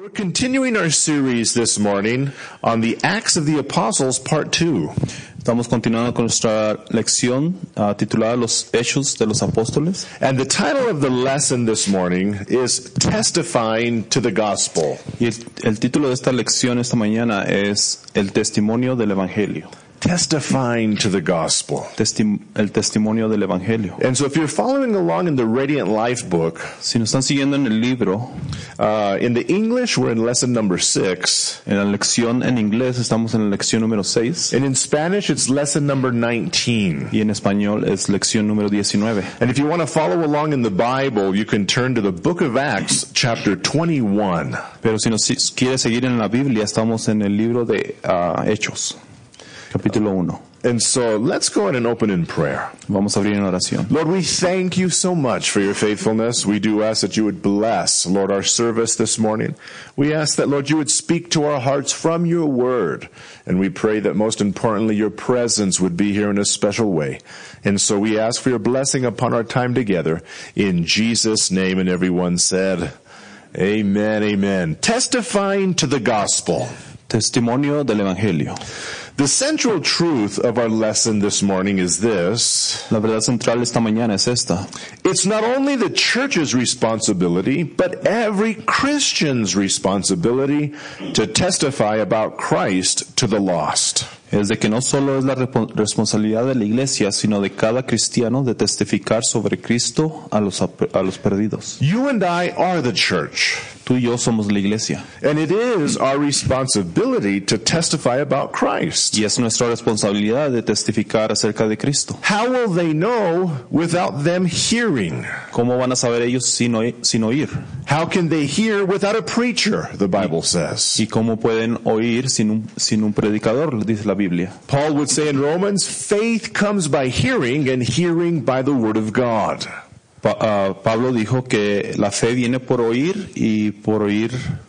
We're continuing our series this morning on the Acts of the Apostles, Part 2. Estamos continuando con nuestra lección titulada Los Hechos de los Apóstoles. And the title of the lesson this morning is Testifying to the Gospel. Y el título de esta lección esta mañana es El Testimonio del Evangelio. Testifying to the Gospel. El Testimonio del Evangelio. And so if you're following along in the Radiant Life book, Si nos están siguiendo en el libro, in the English we're in lesson number 6. en la lección en inglés estamos en la lección número 6 And in Spanish it's lesson number 19. y en español es lección número 19. And if you want to follow along in the Bible, you can turn to the book of Acts, chapter 21. Pero si nos quiere seguir en la Biblia, estamos en el libro de Hechos, capítulo 1. And so let's go ahead and open in prayer. Vamos a abrir en oración. Lord, we thank you so much for your faithfulness. We do ask that you would bless, Lord, our service this morning. We ask that, Lord, you would speak to our hearts from your word. And we pray that most importantly, your presence would be here in a special way. And so we ask for your blessing upon our time together. In Jesus' name, and everyone said, amen, amen. Testifying to the gospel. Testimonio del Evangelio. The central truth of our lesson this morning is this. La verdad central esta mañana es esta. It's not only the church's responsibility, but every Christian's responsibility to testify about Christ to the lost. Es de que no solo es la responsabilidad de la iglesia, sino de cada cristiano de testificar sobre Cristo a los perdidos. You and I are the church. Tú y yo somos la iglesia. And it is our responsibility to testify about Christ. Y es nuestra responsabilidad de testificar acerca de Cristo. How will they know without them hearing? ¿Cómo van a saber ellos sin oír? How can they hear without a preacher, the Bible says? ¿Y cómo pueden oír sin un predicador? Dice la Biblia. Paul would say in Romans, faith comes by hearing, and hearing by the word of God. Pablo dijo que la fe viene por oír y por oír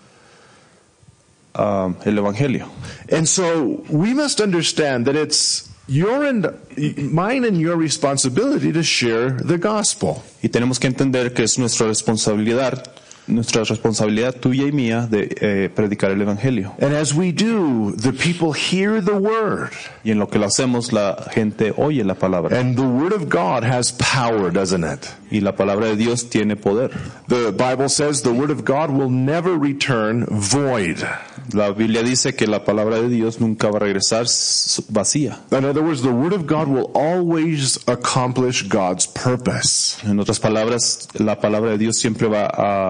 el Evangelio. And so we must understand that it's mine and your responsibility to share the gospel. Y tenemos que entender que es nuestra responsabilidad tuya y mía de predicar el Evangelio. And as we do, the people hear the word. Y en lo que lo hacemos, la gente oye la palabra. And the word of God has power, doesn't it? Y la palabra de Dios tiene poder. The Bible says the word of God will never return void. La Biblia dice que la palabra de Dios nunca va a regresar vacía. In other words, the word of God will always accomplish God's purpose. En otras palabras, la palabra de Dios siempre va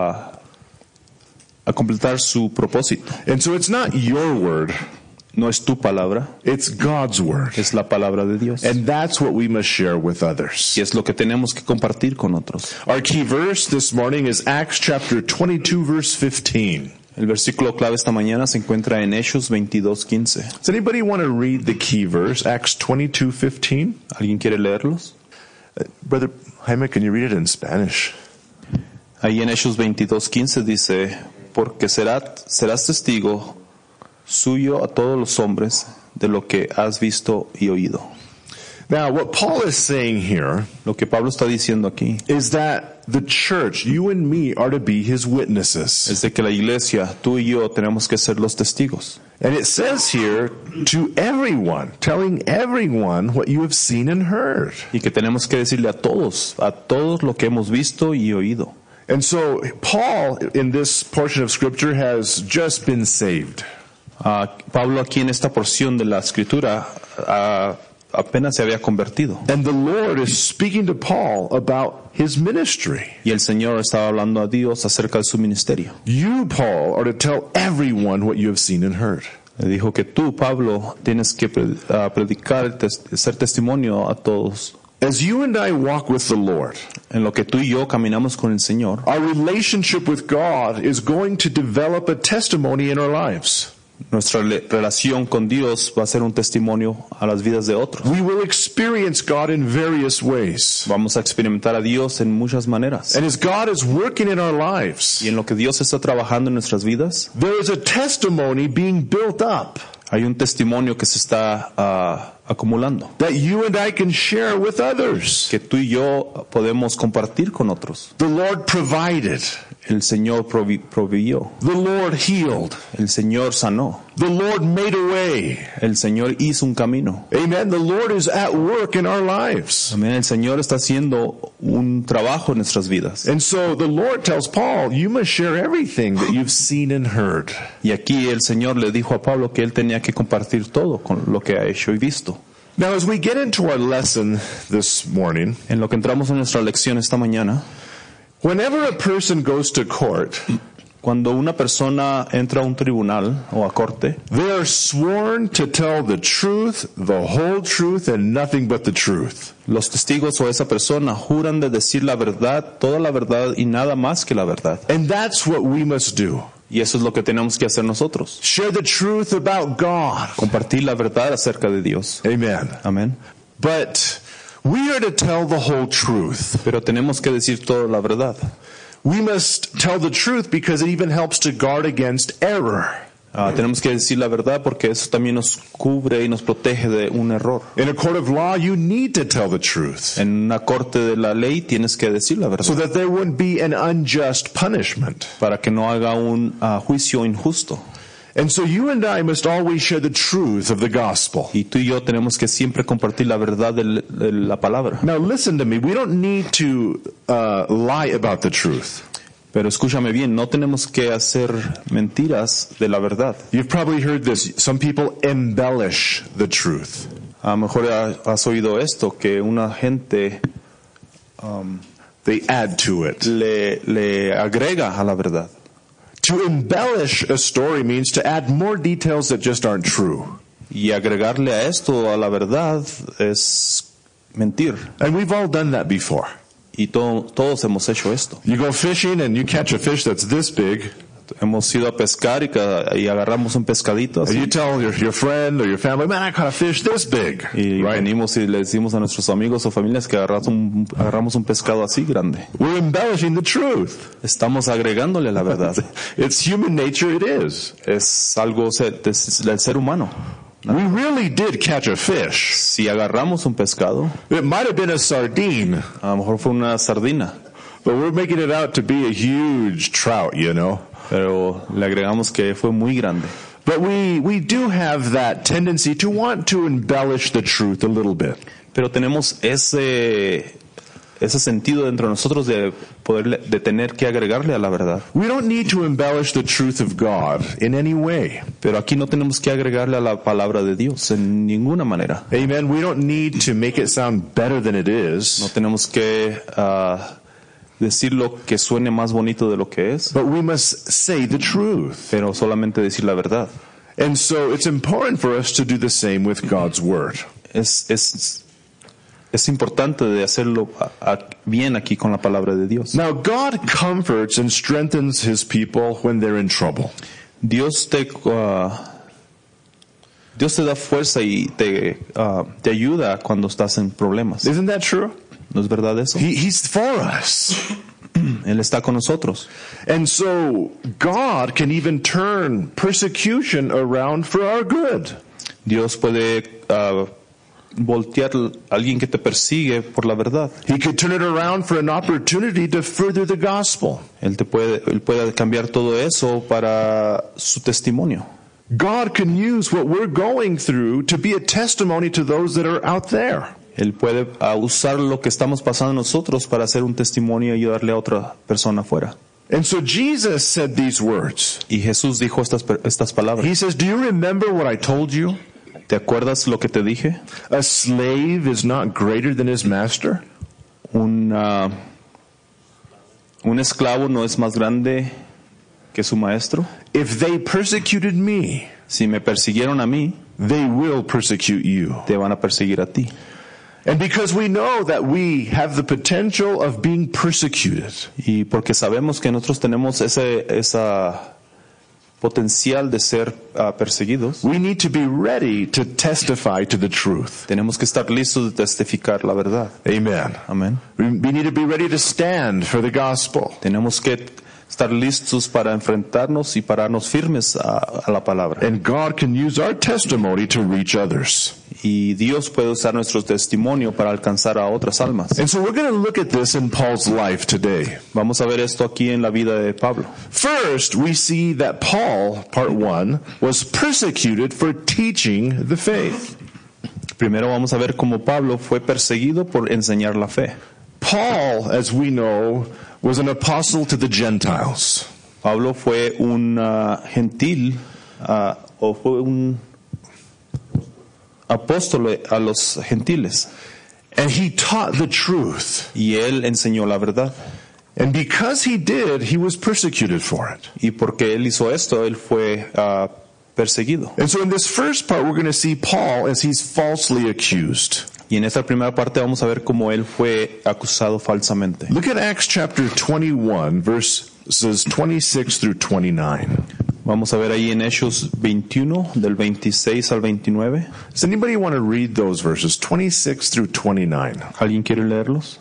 a completar su propósito. And so it's not your word. No es tu palabra. It's God's word. Es la palabra de Dios. And that's what we must share with others. Y es lo que tenemos que compartir con otros. Our key verse this morning is Acts chapter 22 verse 15. El versículo clave esta mañana se encuentra en Hechos 22:15. Does anybody want to read the key verse, Acts 22:15? ¿Alguien quiere leerlos? Brother Jaime, can you read it in Spanish? Ahí en Hechos 22:15 dice, porque serás testigo suyo a todos los hombres de lo que has visto y oído. Now, what Paul is saying here, lo que Pablo está diciendo aquí, is that the church, you and me, are to be his witnesses. Es de que la iglesia, tú y yo, tenemos que ser los testigos. And it says here, to everyone, telling everyone what you have seen and heard. Y que tenemos que decirle a todos lo que hemos visto y oído. And so, Paul, in this portion of Scripture, has just been saved. Pablo aquí en esta porción de la Escritura apenas se había convertido. And the Lord is speaking to Paul about his ministry. Y el Señor estaba hablando a Dios acerca de su ministerio. You, Paul, are to tell everyone what you have seen and heard. Le dijo que tú, Pablo, tienes que predicar, ser testimonio a todos. As you and I walk with the Lord, en lo que tú y yo caminamos con el Señor, our relationship with God is going to develop a testimony in our lives. Nuestra relación con Dios va a ser un testimonio a las vidas de otros. We will experience God in various ways. Vamos a experimentar a Dios en muchas maneras. And as God is working in our lives, y en lo que Dios está trabajando en nuestras vidas, there is a testimony being built up. Hay un testimonio que se está acumulando. That you and I can share with others. Que tú y yo podemos compartir con otros. The Lord provided El Señor proveyó. The Lord healed. El Señor sanó. The Lord made a way. El Señor hizo un camino. Amen. The Lord is at work in our lives. Amén. El Señor está haciendo un trabajo en nuestras vidas. And so the Lord tells Paul, you must share everything that you've seen and heard. Y aquí el Señor le dijo a Pablo que él tenía que compartir todo con lo que ha hecho y visto. Now, as we get into our lesson this morning, En lo que entramos en nuestra lección esta mañana, whenever a person goes to court, cuando una persona entra a un tribunal o a corte, they are sworn to tell the truth, the whole truth, and nothing but the truth. los testigos o esa persona juran de decir la verdad, toda la verdad y nada más que la verdad. And that's what we must do. Y eso es lo que tenemos que hacer nosotros. Share the truth about God. Compartir la verdad acerca de Dios. Amen. Amén. But we are to tell the whole truth. Pero tenemos que decir toda la verdad. We must tell the truth because it even helps to guard against error. Tenemos que decir la verdad porque eso también nos cubre y nos protege de un error. In a court of law, you need to tell the truth En una corte de la ley tienes que decir la so verdad that there wouldn't be an unjust punishment. para que no haga un juicio injusto. And so you and I must always share the truth of the gospel. Y tú y yo tenemos que siempre compartir la verdad de la palabra. Now listen to me. We don't need to lie about the truth. Pero escúchame bien, no tenemos que hacer mentiras de la verdad. You've probably heard this. Some people embellish the truth. A lo mejor has oído esto, que una gente They add to it. le agrega a la verdad. To embellish a story means to add more details that just aren't true. Y agregarle a esto, a la verdad, es mentir. And we've all done that before. Y todos hemos hecho esto. You go fishing and you catch a fish that's this big. Hemos ido a pescar y agarramos un pescadito And así. you tell your friend or your family, man, I caught a fish this big. Y Right? venimos y le decimos a nuestros amigos o familias que agarramos un pescado así grande. We're embellishing the truth. Estamos agregándole la verdad. It's human nature, it is. Es algo del ser humano. We really did catch a fish. Si agarramos un pescado, It might have been a sardine, a lo mejor fue una sardina, but we're making it out to be a huge trout, you know. pero le agregamos que fue muy grande. But we do have that tendency to want to embellish the truth a little bit. Pero tenemos ese sentido dentro de nosotros de tener que agregarle a la verdad. We don't need to embellish the truth of God in any way. Pero aquí no tenemos que agregarle a la palabra de Dios en ninguna manera. Amen. We don't need to make it sound better than it No is, tenemos que decirlo que suene más bonito de lo que es, but we must say the truth. pero solamente decir la verdad. And so it's important for us to do the same with God's word. Es importante de hacerlo bien aquí con la palabra de Dios. Now, God comforts and strengthens his people when they're in trouble. Dios te da fuerza y te ayuda cuando estás en problemas. Isn't that true? ¿No es verdad eso? He's for us. Él está con nosotros. And so God can even turn persecution around for our good. Dios puede voltear a alguien que te persigue por la verdad. He could turn it around for an opportunity to further the gospel. Él puede cambiar todo eso para su testimonio. God can use what we're going through to be a testimony to those that are out there. Él puede usar lo que estamos pasando nosotros para hacer un testimonio y ayudarle a otra persona afuera. And so Jesus said these words. Y Jesús dijo estas palabras. He says, do you remember what I told you? ¿Te acuerdas lo que te dije? A slave is not greater than his master. Un esclavo no es más grande que su maestro. If they persecuted me, Si me persiguieron a mí, they will persecute you. te van a perseguir a ti. And because we know that we have the potential of being persecuted, Y porque sabemos que nosotros tenemos esa potencial de ser perseguidos, we need to be ready to testify to the truth. tenemos que estar listos de testificar la verdad. Amen. Amén. We need to be ready to stand for the gospel. Tenemos que estar listos para enfrentarnos y pararnos firmes a la palabra. And God can use our testimony to reach others. Y Dios puede usar nuestro testimonio para alcanzar a otras almas. And so we're going to look at this in Paul's life today. Vamos a ver esto aquí en la vida de Pablo. First, we see that Paul, part 1, was persecuted for teaching the faith. Primero vamos a ver cómo Pablo fue perseguido por enseñar la fe. Paul, as we know, was an apostle to the Gentiles. Pablo fue un gentil o fue un apóstol a los gentiles. And he taught the truth. Y él enseñó la verdad. And because he did, he was persecuted for it. Y porque él hizo esto, él fue perseguido. And so in this first part, we're going to see Paul as he's falsely accused. Y en esta primera parte vamos a ver cómo él fue acusado falsamente. Look at Acts chapter 21, verses 26 through 29. Vamos a ver ahí en Hechos 21, del 26 al 29. Does anybody want to read those verses, 26 through 29? ¿Alguien quiere leerlos?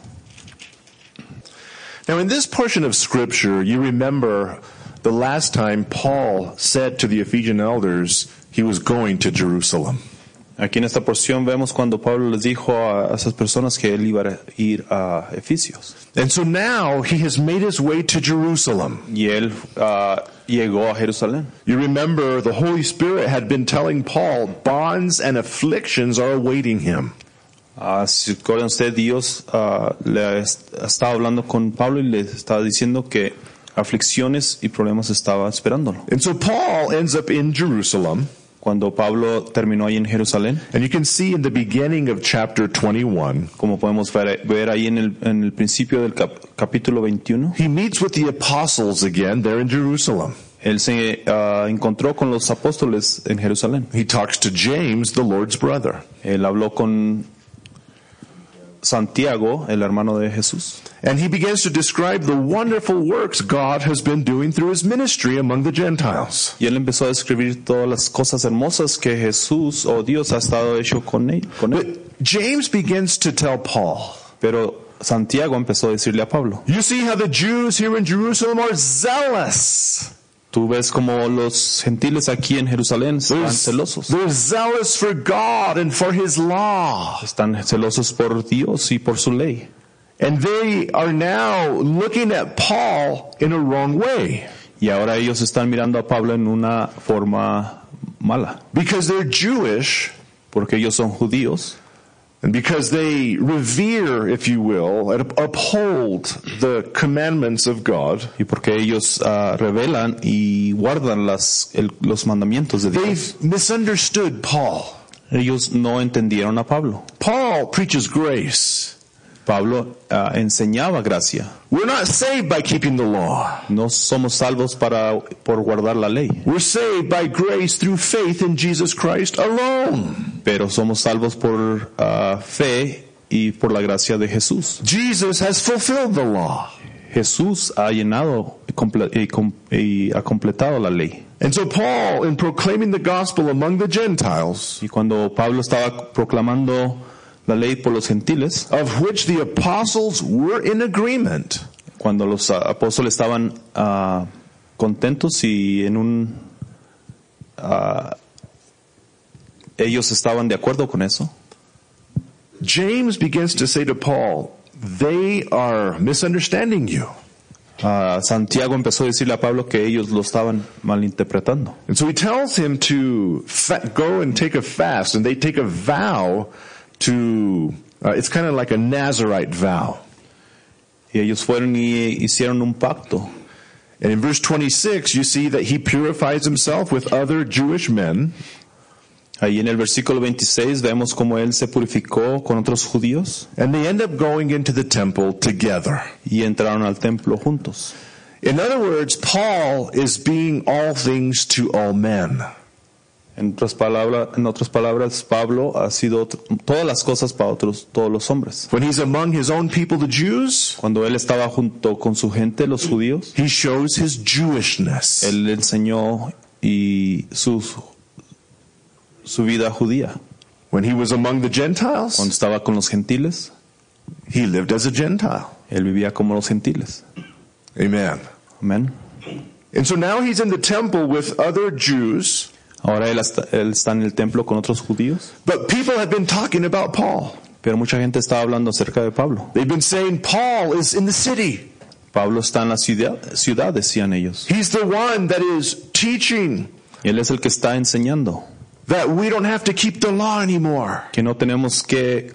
Now in this portion of scripture, you remember the last time Paul said to the Ephesian elders he was going to Jerusalem. Aquí en esta porción vemos cuando Pablo les dijo a esas personas que él iba a ir a Efesios. And so now he has made his way to Jerusalem. Y él llegó a Jerusalén. You remember the Holy Spirit had been telling Paul bonds and afflictions are awaiting him. Si recuerdan usted, Dios le estaba hablando con Pablo y le estaba diciendo que aflicciones y problemas estaban esperándolo. And so Paul ends up in Jerusalem. Cuando Pablo terminó ahí en Jerusalén, and you can see in the beginning of chapter 21, como podemos ver ahí en el principio del capítulo 21, he meets with the apostles again there in Jerusalem. Él se encontró con los apóstoles en Jerusalén. He talks to James, the Lord's brother. Él habló con Santiago, el hermano de Jesús. And he begins to describe the wonderful works God has been doing through his ministry among the Gentiles. Y él empezó a describir todas las cosas hermosas que Jesús o Dios ha estado hecho con él. But James begins to tell Paul. Pero Santiago empezó a decirle a Pablo. You see how the Jews here in Jerusalem are zealous. Tú ves como los gentiles aquí en Jerusalén están celosos. They're zealous for God and for His law. Están celosos por Dios y por su ley. And they are now looking at Paul in a wrong way. Y ahora ellos están mirando a Pablo en una forma mala. Because they're Jewish. Porque ellos son judíos. And because they revere, if you will, and uphold the commandments of God. Y porque ellos revelan y guardan los mandamientos de Dios. They've misunderstood Paul. Ellos no entendieron a Pablo. Paul preaches grace. Pablo enseñaba gracia. We're not saved by keeping the law. No somos salvos por guardar la ley. We're saved by grace through faith in Jesus Christ alone. Pero somos salvos por fe y por la gracia de Jesús. Jesus has fulfilled the law. Jesús ha llenado y ha completado la ley. And so Paul, in proclaiming the gospel among the Gentiles, y cuando Pablo estaba proclamando la ley por los gentiles, of which the apostles were in agreement, cuando los apóstoles estaban contentos y ellos estaban de acuerdo con eso, James begins to say to Paul, they are misunderstanding you. Santiago empezó a decirle a Pablo que ellos lo estaban malinterpretando. And so he tells him to go and take a fast, and they take a vow to, it's kind of like a Nazirite vow. Y ellos fueron y hicieron un pacto. And in verse 26, you see that he purifies himself with other Jewish men. Ahí en el versículo 26 vemos cómo él se purificó con otros judíos. And they end up going into the temple together. Y entraron al templo juntos. In other words, Paul is being all things to all men. En otras palabras, Pablo ha sido todas las cosas para todos los hombres. When he's among his own people, the Jews, cuando él estaba junto con su gente, los judíos, he shows his Jewishness. Él enseñó y su vida judía. When he was among the Gentiles, cuando estaba con los gentiles, he lived as a Gentile. Él vivía como los gentiles. Amen. Amén. And so now he's in the temple with other Jews, Ahora él está en el templo con otros judíos, but people have been talking about Paul. pero mucha gente estaba hablando acerca de Pablo. They've been saying Paul is in the city. Pablo está en la ciudad, decían ellos. He's the one that is teaching Él es el que está enseñando that we don't have to keep the law anymore. que no tenemos que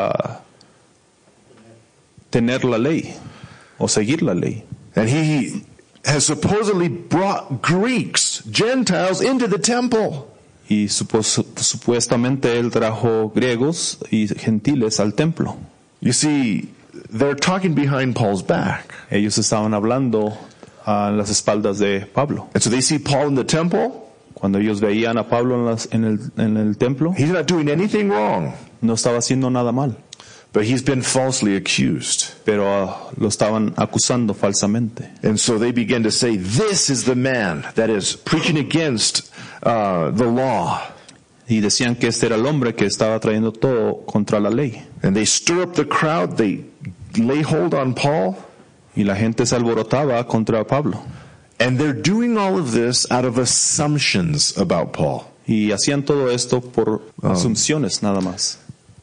tener la ley o seguir la ley. And he has supposedly brought Greeks, Gentiles, into the temple. Y supuestamente él trajo griegos y gentiles al templo. You see, they're talking behind Paul's back. Ellos estaban hablando a las espaldas de Pablo. And so they see Paul in the temple. Cuando ellos veían a Pablo en el templo, He's not doing anything wrong, no estaba haciendo nada mal, but he's been falsely accused. pero lo estaban acusando falsamente. And so they begin to say, this is the man that is preaching against the law. Y decían que este era el hombre que estaba trayendo todo contra la ley. And they stir up the crowd, they lay hold on Paul. Y la gente se alborotaba contra Pablo. And they're doing all of this out of assumptions about Paul. Y hacían todo esto por asunciones nada más.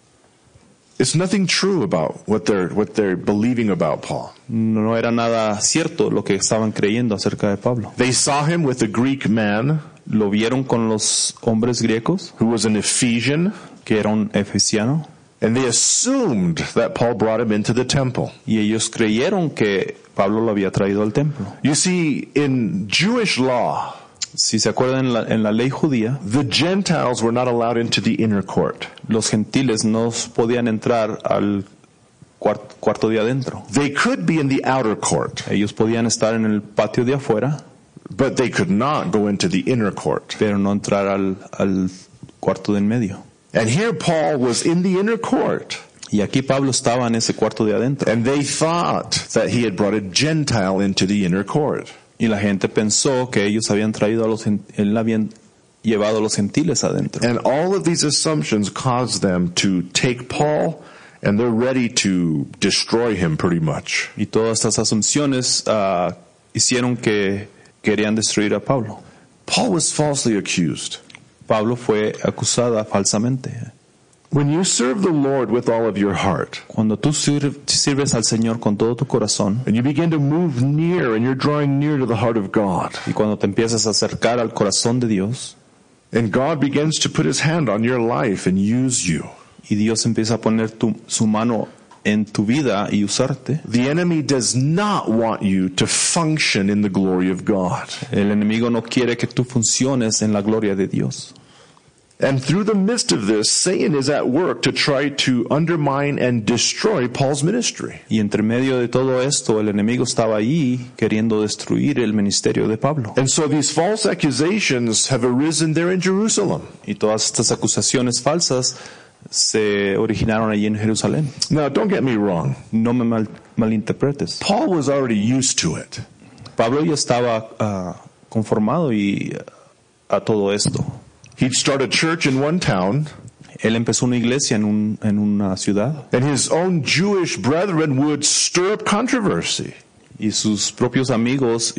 It's nothing true about what they're believing about Paul. No era nada cierto lo que estaban creyendo acerca de Pablo. They saw him with a Greek man Lo vieron con los hombres griegos, who was an Ephesian, que era un efesiano, and they assumed that Paul brought him into the temple. y ellos creyeron que Pablo lo había traído al templo. You see, in Jewish law, Si se acuerdan, en la ley judía, the Gentiles were not allowed into the inner court. los gentiles no podían entrar al cuarto de adentro. They could be in the outer court, Ellos podían estar en el patio de afuera, but they could not go into the inner court. pero no entrar al cuarto de en medio. And here Paul was in the inner court, Y aquí Pablo estaba en ese cuarto de adentro. and they thought that he had brought a Gentile into the inner court. Y la gente pensó que ellos habían traído él habían llevado a los gentiles adentro. And all of these assumptions caused them to take Paul, and they're ready to destroy him pretty much. Y todas estas asunciones hicieron que querían destruir a Pablo. Paul was falsely accused. Pablo fue acusada falsamente. When you serve the Lord with all of your heart, Cuando tú sirves al Señor con todo tu corazón, and you begin to move near, and you're drawing near to the heart of God, y cuando te empiezas a acercar al corazón de Dios, and God begins to put his hand on your life and use you, y Dios empieza a poner su mano en tu vida y usarte, the enemy does not want you to function in the glory of God. el enemigo no quiere que tú funciones en la gloria de Dios. And through the midst of this, Satan is at work to try to undermine and destroy Paul's ministry. Y entre medio de todo esto, el enemigo estaba ahí queriendo destruir el ministerio de Pablo. And so these false accusations have arisen there in Jerusalem. Y todas estas acusaciones falsas se originaron allí en Jerusalén. Now, don't get me wrong. No me malinterpretes. Paul was already used to it. Pablo ya estaba conformado a todo esto. He'd start a church in one town, Él empezó una iglesia en una ciudad, and his own Jewish brethren would stir up controversy. y sus propios amigos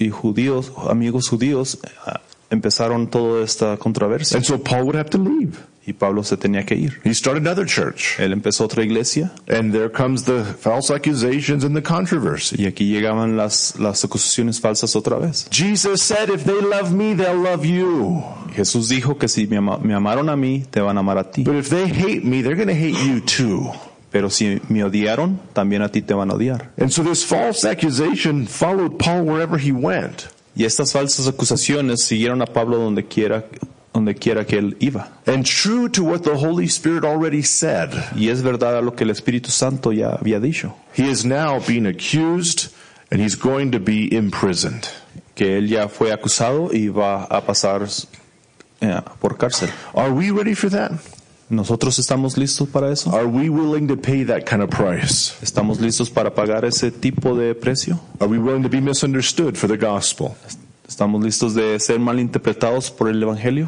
judíos empezaron toda esta controversia, And so Paul would have to leave. y Pablo se tenía que ir. He started another church, Él empezó otra iglesia, and there comes the false accusations and the controversy. y aquí llegaban las acusaciones falsas otra vez. Jesus said, if they love me, they'll love you. Jesús dijo que si me amaron a mí, te van a amar a ti. But if they hate me, they're going to hate you too. Pero si me odiaron, también a ti te van a odiar. And so this false accusation followed Paul wherever he went. Y estas falsas acusaciones siguieron a Pablo donde quiera que él iba. And true to what the Holy Spirit already said, Y es verdad a lo que el Espíritu Santo ya había dicho, he is now being accused and he's going to be imprisoned. que él ya fue acusado y va a pasar por cárcel. Are we ready for that? ¿Nosotros estamos listos para eso? Are we willing to pay that kind of price? ¿Estamos listos para pagar ese tipo de precio? Are we willing to be misunderstood for the gospel? ¿Estamos listos de ser malinterpretados por el Evangelio?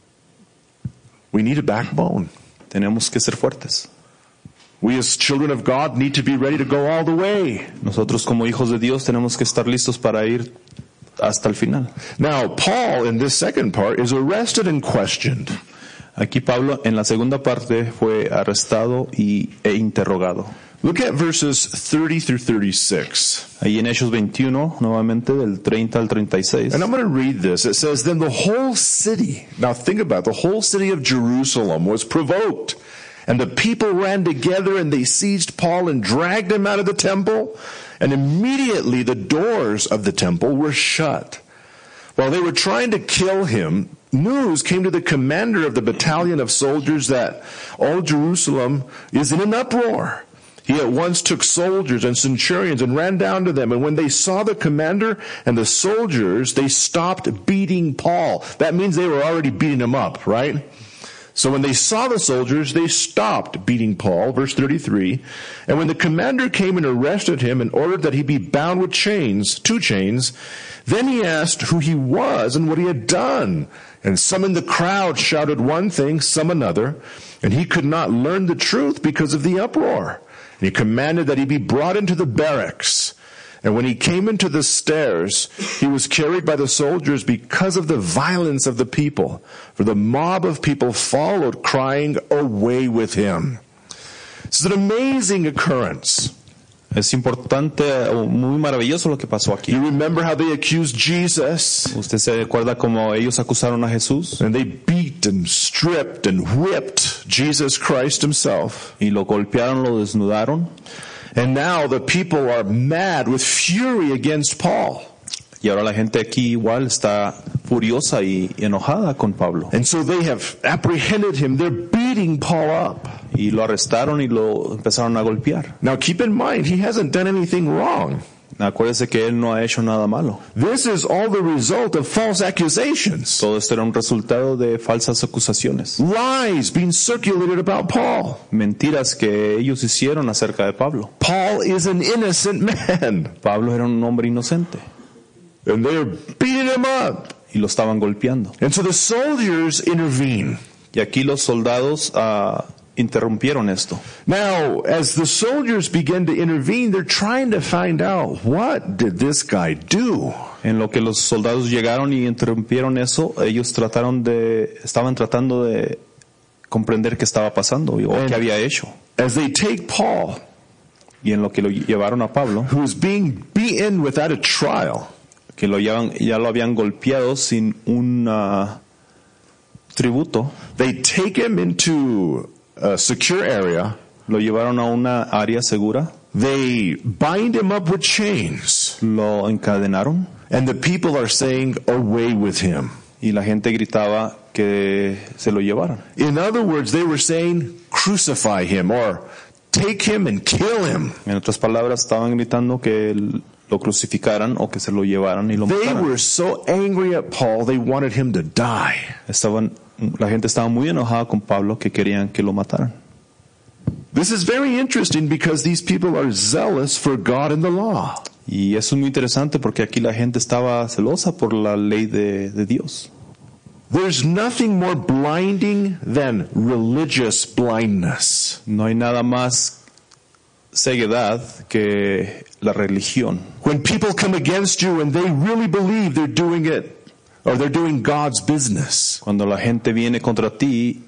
We need a backbone. Tenemos que ser fuertes. We as children of God need to be ready to go all the way. Nosotros como hijos de Dios tenemos que estar listos para ir hasta el final. Now, Paul, in this second part, is arrested and questioned. Aquí Pablo en la segunda parte fue arrestado e interrogado. Look at verses 30 through 36. Ahí en Hechos 21, nuevamente del 30 al 36. And I'm going to read this. It says, Then the whole city, now think about it, the whole city of Jerusalem was provoked. And the people ran together and they seized Paul and dragged him out of the temple. And immediately the doors of the temple were shut. While they were trying to kill him, news came to the commander of the battalion of soldiers that all Jerusalem is in an uproar. He at once took soldiers and centurions and ran down to them. And when they saw the commander and the soldiers, they stopped beating Paul. That means they were already beating him up, right? So when they saw the soldiers, they stopped beating Paul, verse 33. And when the commander came and arrested him and ordered that he be bound with chains, 2 chains, then he asked who he was and what he had done. And some in the crowd shouted one thing, some another. And he could not learn the truth because of the uproar. And he commanded that he be brought into the barracks. And when he came into the stairs, he was carried by the soldiers because of the violence of the people. For the mob of people followed, crying, "Away with him." This is an amazing occurrence. Es importante, muy maravilloso lo que pasó aquí. You remember how they accused Jesus? ¿Usted se recuerda cómo ellos acusaron a Jesús? And they beat and stripped and whipped Jesus Christ himself. Y lo golpearon, lo desnudaron. And now the people are mad with fury against Paul. Y ahora la gente aquí igual está furiosa y enojada con Pablo. And so they have apprehended him. They're beating Paul up. Y lo arrestaron y lo empezaron a golpear. Now keep in mind, he hasn't done anything wrong. Acuérdese que él no ha hecho nada malo. This is all the result of false accusations. Todo esto era un resultado de falsas acusaciones. Lies being circulated about Paul. Mentiras que ellos hicieron acerca de Pablo. Paul is an innocent man. Pablo era un hombre inocente. And they're beating him up. Y lo estaban golpeando. And so the soldiers intervene. Y aquí los soldados interrumpieron esto. Now, as the soldiers begin to intervene, they're trying to find out, what did this guy do? En lo que los soldados llegaron y interrumpieron eso, ellos estaban tratando de comprender qué estaba pasando o qué había hecho. As they take Paul, y en lo que lo llevaron a Pablo, who is being beaten without a trial, que ya lo habían golpeado sin un tributo, they take him into a secure area. Lo llevaron a una área segura. They bind him up with chains. Lo encadenaron. And the people are saying, "Away with him." Y la gente gritaba que se lo llevaran. In other words, they were saying, "Crucify him," or "Take him and kill him." En otras palabras, estaban gritando que lo crucificaran o que se lo llevaran y lo mataran. They were so angry at Paul, they wanted him to die. La gente estaba muy enojada con Pablo que querían que lo mataran. This is very interesting because these people are zealous for God and the law. Y eso es muy interesante porque aquí la gente estaba celosa por la ley de Dios. There's nothing more blinding than religious blindness. No hay nada más ceguedad que la religión. When people come against you and they really believe they're doing it, or they're doing God's business. Cuando la gente viene contra ti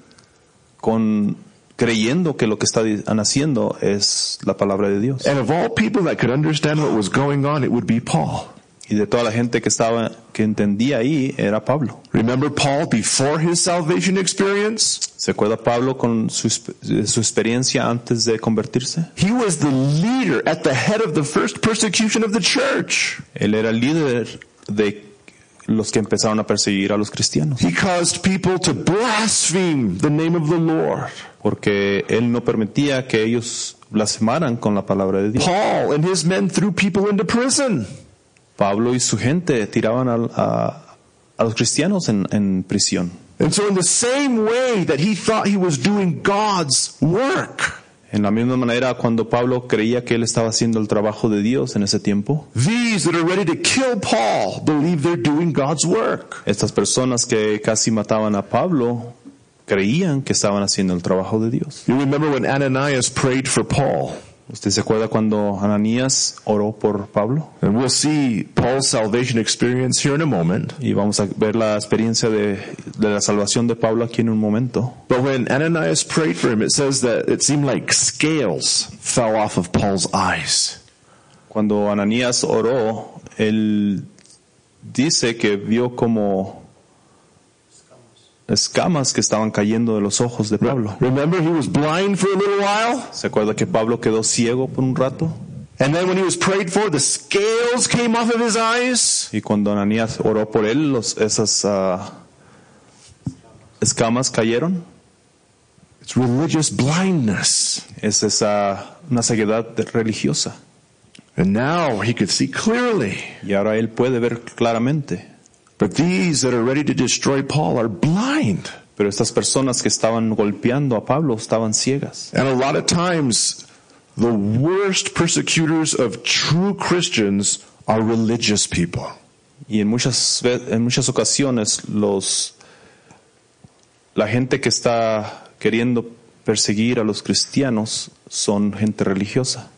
creyendo que lo que están haciendo es la palabra de Dios. And of all people that could understand what was going on, it would be Paul. Y de toda la gente que entendía ahí era Pablo. Remember Paul before his salvation experience? ¿Se acuerda Pablo con su experiencia antes de convertirse? He was the leader at the head of the first persecution of the church. Él era el líder de los que empezaron a perseguir a los cristianos. He caused people to blaspheme the name of the Lord. Porque él no permitía que ellos blasfemaran con la palabra de Dios. Paul and his men threw people into prison. Pablo y su gente tiraban a los cristianos en prisión. And so in the same way that he thought he was doing God's work, en la misma manera, cuando Pablo creía que él estaba haciendo el trabajo de Dios en ese tiempo, these that are ready to kill Paul believe they're doing God's work. Estas personas que casi mataban a Pablo creían que estaban haciendo el trabajo de Dios. You remember when Ananias prayed for Paul? ¿Usted se acuerda cuando Ananías oró por Pablo? And we'll see Paul's salvation experience here in a moment. Y vamos a ver la experiencia de la salvación de Pablo aquí en un momento. But when Ananias prayed for him, it says that it seemed like scales fell off of Paul's eyes. Cuando Ananías oró, él dice que vio como escamas que estaban cayendo de los ojos de Pablo. Remember, he was blind for a little while? ¿Se acuerda que Pablo quedó ciego por un rato? And then when he was prayed for, the scales came off of his eyes? Y cuando Ananías oró por él, esas escamas cayeron. It's religious blindness. Es una ceguedad religiosa. And now he could see clearly. Y ahora él puede ver claramente. But these that are ready to destroy Paul are blind. Pero estas personas que estaban golpeando a Pablo estaban ciegas. And a lot of times, the worst persecutors of true Christians are religious people. Y en muchas ocasiones la gente que está queriendo perseguir a los cristianos son gente religiosa.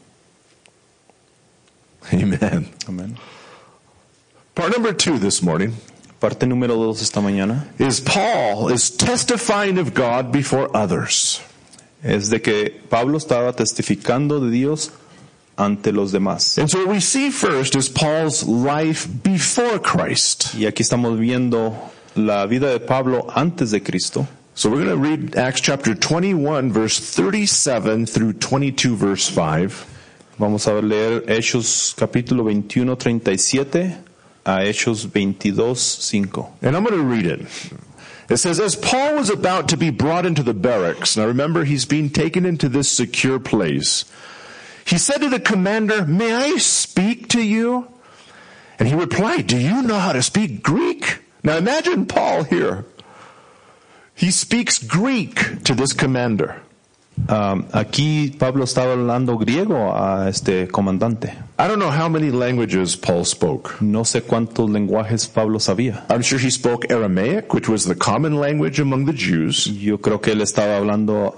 Amen. Amén. Part number 2 this morning Parte número 2 esta mañana is Paul is testifying of God before others. es de que Pablo estaba testificando de Dios ante los demás. And so what we see first is Paul's life before Christ. Y aquí estamos viendo la vida de Pablo antes de Cristo. So we're going to read Acts chapter 21 verse 37 through 22 verse 5. Vamos a leer Hechos capítulo 21, 37 a Hechos 22, 5. And I'm going to read it. It says, as Paul was about to be brought into the barracks, now remember he's being taken into this secure place, he said to the commander, "May I speak to you?" And he replied, "Do you know how to speak Greek?" Now imagine Paul here. He speaks Greek to this commander. Aquí Pablo estaba hablando griego a este comandante. I don't know how many languages Paul spoke. No sé cuántos lenguajes Pablo sabía. I'm sure he spoke Aramaic, which was the common language among the Jews. Yo creo que él estaba hablando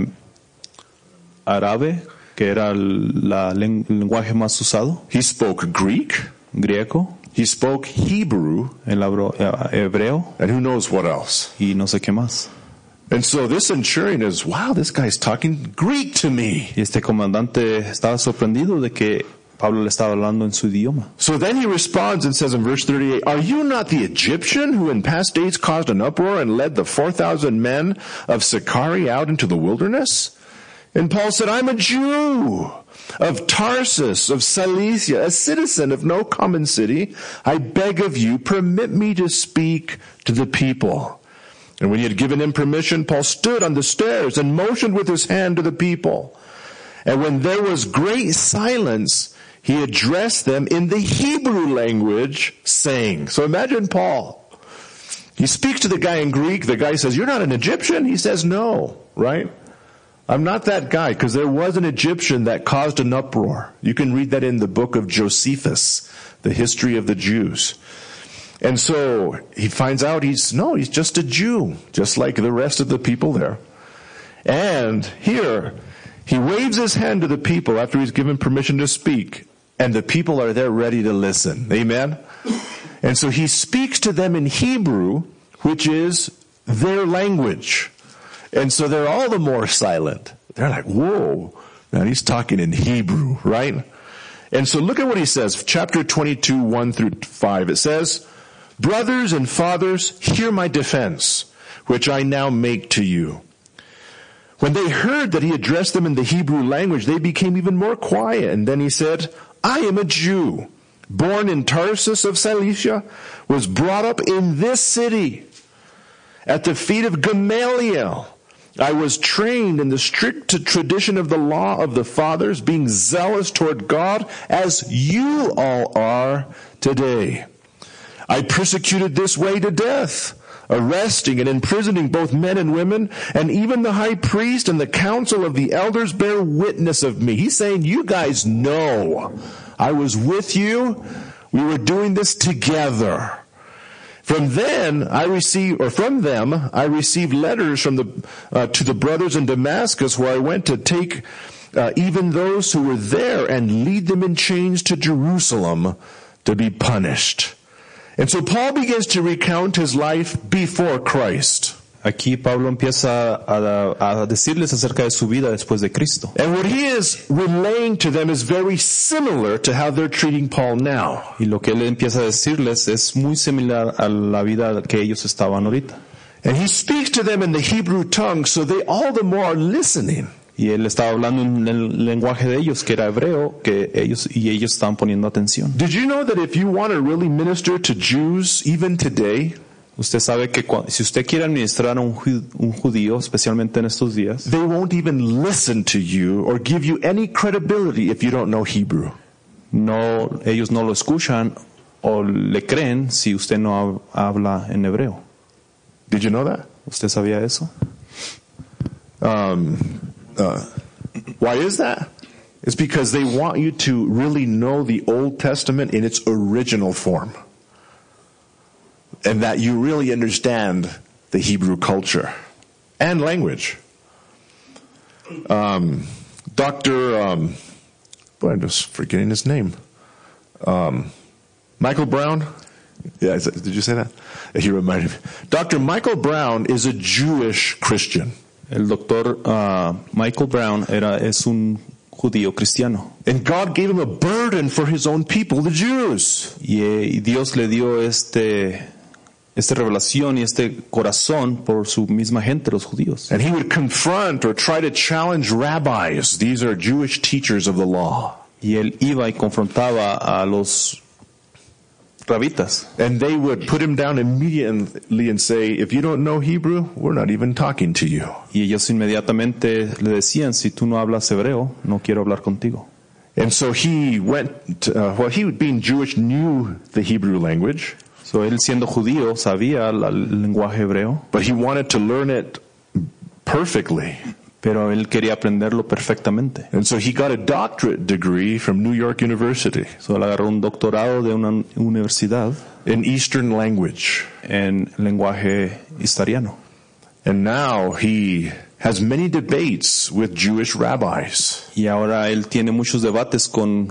árabe, que era el lenguaje más usado. He spoke Greek. Griego. He spoke Hebrew. El hebreo. And who knows what else. Y no sé qué más. And so this centurion is, wow, this guy's talking Greek to me. Y este comandante estaba sorprendido de que Pablo le estaba hablando en su idioma. So then he responds and says in verse 38, "Are you not the Egyptian who in past days caused an uproar and led the 4,000 men of Sicarii out into the wilderness?" And Paul said, "I'm a Jew of Tarsus, of Cilicia, a citizen of no common city. I beg of you, permit me to speak to the people." And when he had given him permission, Paul stood on the stairs and motioned with his hand to the people. And when there was great silence, he addressed them in the Hebrew language, saying, so imagine Paul. He speaks to the guy in Greek. The guy says, "You're not an Egyptian?" He says, "No," right? "I'm not that guy," because there was an Egyptian that caused an uproar. You can read that in the book of Josephus, the history of the Jews. And so he finds out he's just a Jew, just like the rest of the people there. And here, he waves his hand to the people after he's given permission to speak, and the people are there ready to listen. Amen? And so he speaks to them in Hebrew, which is their language. And so they're all the more silent. They're like, whoa, man, he's talking in Hebrew, right? And so look at what he says, chapter 22, 1 through 5. It says, "Brothers and fathers, hear my defense, which I now make to you." When they heard that he addressed them in the Hebrew language, they became even more quiet. And then he said, "I am a Jew, born in Tarsus of Cilicia, was brought up in this city, at the feet of Gamaliel. I was trained in the strict tradition of the law of the fathers, being zealous toward God, as you all are today. I persecuted this way to death, arresting and imprisoning both men and women, and even the high priest and the council of the elders bear witness of me." He's saying, you guys know I was with you. We were doing this together. From them I received letters from to the brothers in Damascus, where I went to take even those who were there, and lead them in chains to Jerusalem to be punished. And so Paul begins to recount his life before Christ. Aquí Pablo empieza a decirles acerca de su vida después de Cristo. And what he is relaying to them is very similar to how they're treating Paul now. Y lo que él empieza a decirles es muy similar a la vida que ellos estaban ahorita. And he speaks to them in the Hebrew tongue, so they all the more are listening. Y él estaba hablando en el lenguaje de ellos, que era hebreo, que ellos estaban poniendo atención. Did you know that if you want to really minister to Jews even today, Usted sabe que si usted quiere administrar a un judío, especialmente en estos días, they won't even listen to you or give you any credibility if you don't know Hebrew. ellos no lo escuchan o le creen si usted no habla en hebreo. Did you know that? ¿Usted sabía eso? Why is that? It's because they want you to really know the Old Testament in its original form. And that you really understand the Hebrew culture and language. I'm just forgetting his name. Michael Brown? Yeah, did you say that? He reminded me. Dr. Michael Brown is a Jewish Christian. El doctor Michael Brown es un judío cristiano. And God gave him a burden for his own people, the Jews. Y Dios le dio esta revelación y este corazón por su misma gente, los judíos. And he would confront or try to challenge rabbis. These are Jewish teachers of the law. Y él iba y confrontaba a los rabitas. And they would put him down immediately and say, if you don't know Hebrew, we're not even talking to you. Y ellos inmediatamente le decían, si tú no hablas hebreo, no quiero hablar contigo. And so he went, he being Jewish knew the Hebrew language. So él siendo judío sabía el lenguaje hebreo. But he wanted to learn it perfectly. Pero él quería aprenderlo perfectamente. And so he got a doctorate degree from New York University. So él agarró un doctorado de una universidad in Eastern language. En lenguaje historiano. And now he has many debates with Jewish rabbis. Y ahora él tiene muchos debates con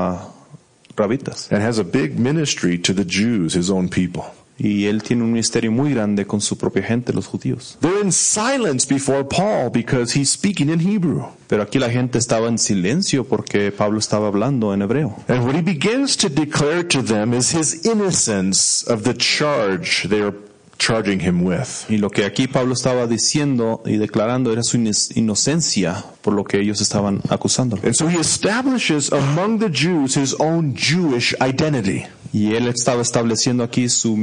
rabitas. And has a big ministry to the Jews, his own people. Y él tiene un ministerio muy grande con su propia gente, los judíos. They're in silence before Paul because he's speaking in Hebrew. Pero aquí la gente estaba en silencio porque Pablo estaba hablando en hebreo. And what he begins to declare to them is his innocence of the charge they are charging him with. Y lo que aquí Pablo estaba diciendo y declarando era su inocencia por lo que ellos estaban acusándolo. And so he establishes among the Jews his own Jewish identity. Y él estaba estableciendo aquí su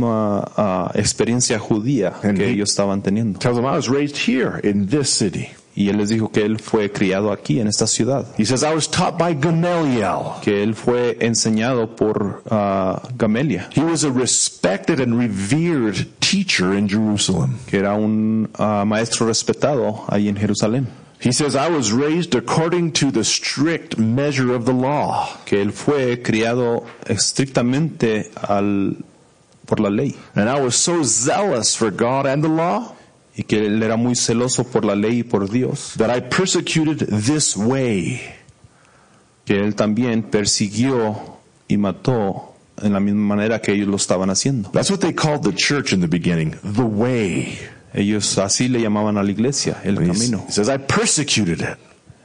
misma experiencia judía que ellos estaban teniendo. Tells them, I was raised here in this city. Y él les dijo que él fue criado aquí en esta ciudad. He says, I was taught by Gamaliel. Que él fue enseñado por Gamaliel. He was a respected and revered teacher in Jerusalem. Que era un maestro respetado ahí en Jerusalén. He says, I was raised according to the strict measure of the law. Que él fue criado estrictamente por la ley. And I was so zealous for God and the law. Y que él era muy celoso por la ley y por Dios. That I persecuted this way. Que él también persiguió y mató en la misma manera que ellos lo estaban haciendo. That's what they called the church in the beginning, the way. Ellos así le llamaban a la iglesia, el camino. He says, I persecuted it.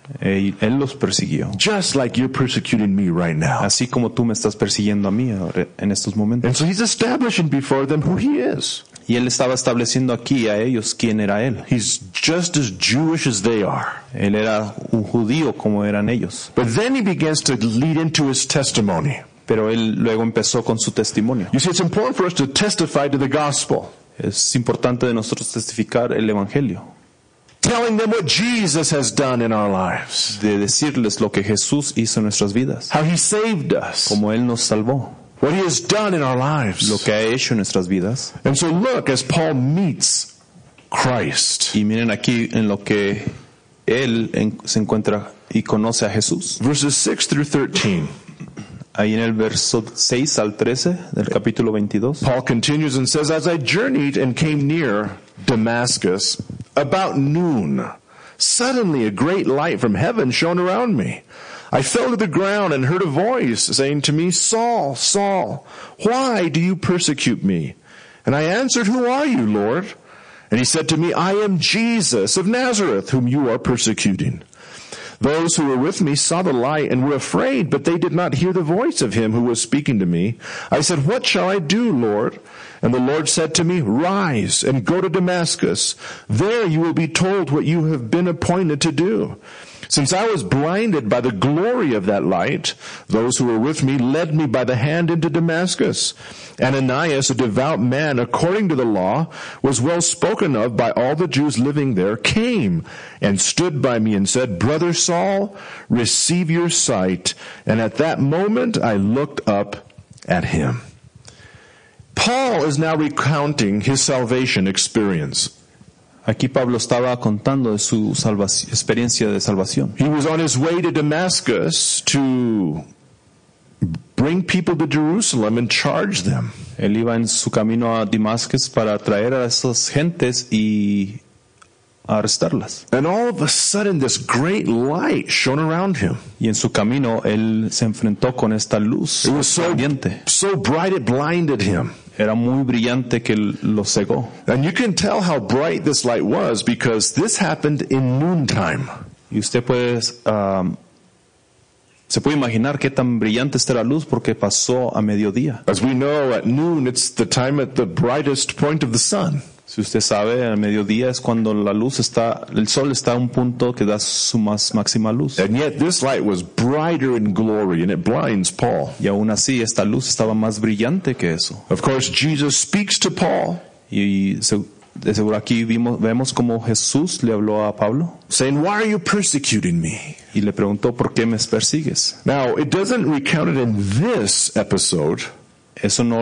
Él los persiguió. Just like you're persecuting me right now. Así como tú me estás persiguiendo a mí en estos momentos. And so he's establishing before them who he is. Y él estaba estableciendo aquí a ellos quién era él. He's just as Jewish as they are. Él era un judío como eran ellos. But then he begins to lead into his testimony. Pero él luego empezó con su testimonio. You see, it's important for us to testify to the gospel. Es importante de nosotros testificar el evangelio. Telling them what Jesus has done in our lives. De decirles lo que Jesús hizo en nuestras vidas. How he saved us. Como él nos salvó. What he has done in our lives. Lo que ha hecho en nuestras vidas. And so look, as Paul meets Christ. Y miren aquí en lo que él se encuentra y conoce a Jesús. Verses 6 through 13. Ahí en el verso 6 al 13 del capítulo 22. Paul continues and says, as I journeyed and came near Damascus, about noon, Suddenly a great light from heaven shone around me. I fell to the ground and heard a voice saying to me, Saul, Saul, why do you persecute me? And I answered, Who are you, Lord? And he said to me, I am Jesus of Nazareth, whom you are persecuting. Those who were with me saw the light and were afraid, but they did not hear the voice of him who was speaking to me. I said, What shall I do, Lord? And the Lord said to me, Rise and go to Damascus. There you will be told what you have been appointed to do. Since I was blinded by the glory of that light, those who were with me led me by the hand into Damascus. Ananias, a devout man according to the law, was well spoken of by all the Jews living there, came and stood by me and said, Brother Saul, receive your sight. And at that moment I looked up at him. Paul is now recounting his salvation experience. Aquí Pablo estaba contando de su experiencia de salvación. He was on his way to Damascus to bring people to Jerusalem and charge them. Él iba en su camino a Damascus para traer a esas gentes y arrestarlas. And all of a sudden this great light shone around him. Y en su camino él se enfrentó con esta luz It was ardiente. so bright it blinded him. Era muy brillante que lo cegó. And you can tell how bright this light was because this happened in noontime. Y usted puede, se puede imaginar qué tan brillante está la luz porque pasó a mediodía. As we know, at noon it's the time at the brightest point of the sun. Si usted sabe, al mediodía es cuando el sol está a un punto que da su más máxima luz. And yet this light was brighter in glory and it blinds Paul. Y aún así, esta luz estaba más brillante que eso. Of course, Jesus speaks to Paul, Y de seguro aquí vemos como Jesús le habló a Pablo saying, Why are you persecuting me? y le preguntó, ¿por qué me persigues? Now, it doesn't recount it in this episode, Eso no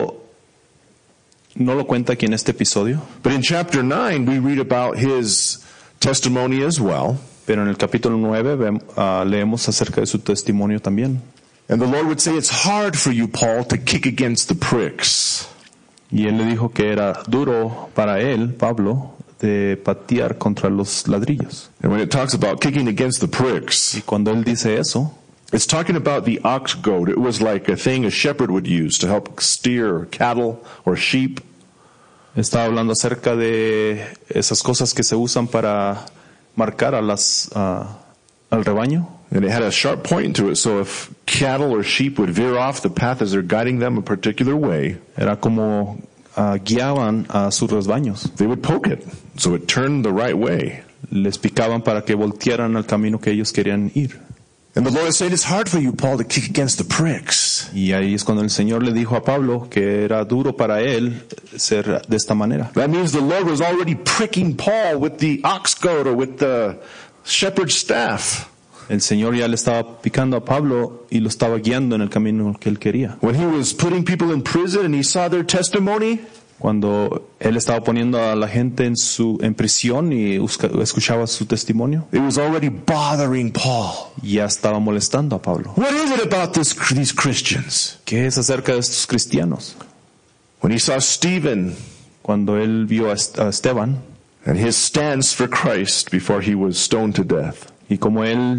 lo cuenta aquí en este episodio, but in chapter 9 we read about his testimony as well. pero en el capítulo 9 leemos acerca de su testimonio también. And the Lord would say, It's hard for you, Paul, to kick against the pricks. Y él le dijo que era duro para él, Pablo, de patear contra los ladrillos. And when it talks about kicking against the pricks, Y cuando él dice eso, it's talking about the ox goad. It was like a thing a shepherd would use to help steer cattle or sheep. está hablando acerca de esas cosas que se usan para marcar al rebaño. And it had a sharp point to it, so if cattle or sheep would veer off the path as they're guiding them a particular way, Era como guiaban a sus rebaños. they would poke it, so it turned the right way. Les picaban para que voltearan al camino que ellos querían ir. And the Lord is saying, It's hard for you, Paul, to kick against the pricks. Y ahí es cuando el Señor le dijo a Pablo que era duro para él ser de esta manera. That means the Lord was already pricking Paul with the ox goad or with the shepherd's staff. El Señor ya le estaba picando a Pablo y lo estaba guiando en el camino que él quería. When he was putting people in prison and he saw their testimony, Cuando él estaba poniendo a la gente en prisión y escuchaba su testimonio, it was already bothering Paul. ya estaba molestando a Pablo. What is it about these Christians? ¿Qué es acerca de estos cristianos? When he saw Stephen Cuando él vio a Esteban and his stance for Christ before he was stoned to death, y como él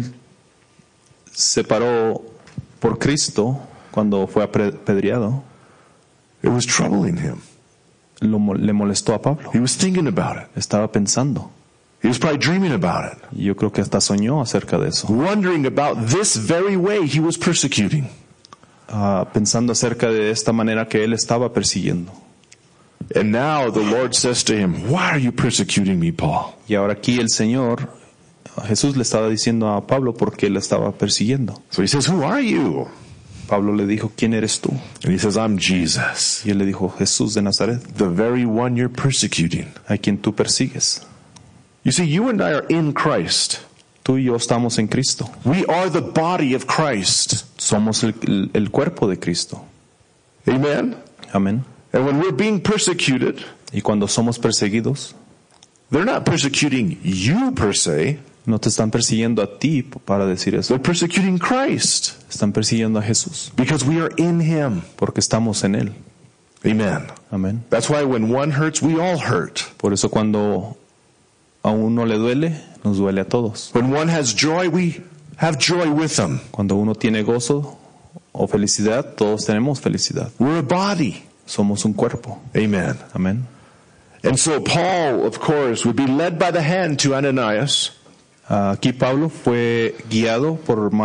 se paró por Cristo cuando fue apedreado, it was troubling him. le molestó a Pablo. He was thinking about it. Estaba pensando. He was probably dreaming about it, Yo creo que hasta soñó acerca de eso. wondering about this very way he was persecuting. Pensando acerca de esta manera que él estaba persiguiendo. And now the Lord says to him, Why are you persecuting me, Paul? Y ahora aquí el Señor, Jesús le estaba diciendo a Pablo por qué le estaba persiguiendo. So he says, Who are you? Pablo le dijo, ¿quién eres tú? And he says, I'm Jesus, Y él le dijo, Jesús de Nazaret, the very one you're persecuting. a quien tú persigues. You see, you and I are in Christ. Tú y yo estamos en Cristo. We are the body of Christ. Somos el cuerpo de Cristo. Amen? Amén. And when we're being persecuted, Y cuando somos perseguidos, they're not persecuting you per se. no te están persiguiendo a ti para decir eso. They're persecuting Christ Están persiguiendo a Jesús because we are in Him. porque estamos en Él. Amen. Amén. That's why when one hurts, we all hurt. Por eso cuando a uno le duele, nos duele a todos. When one has joy, we have joy with them. Cuando uno tiene gozo o felicidad, todos tenemos felicidad. We're a body. Somos un cuerpo. Amen. Amén. And so Paul, of course, would be led by the hand to Ananias. Aquí Pablo fue guiado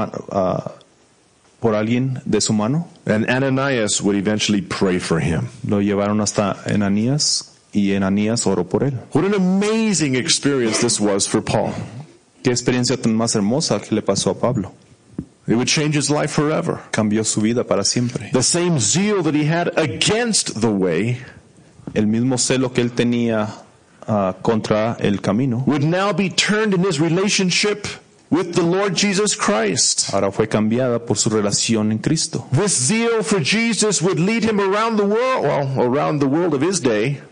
por alguien de su mano. And Ananias would eventually pray for him. Lo llevaron hasta Ananías y Ananías oró por él. What an amazing experience this was for Paul. Qué experiencia tan más hermosa que le pasó a Pablo. It would change his life forever. Cambió su vida para siempre. The same zeal that he had against the way El mismo celo que él tenía contra el camino would now be turned in his relationship with the Lord Jesus Christ. ahora fue cambiada por su relación en Cristo. This zeal for Jesus would lead him around the world, well, around the world of his day.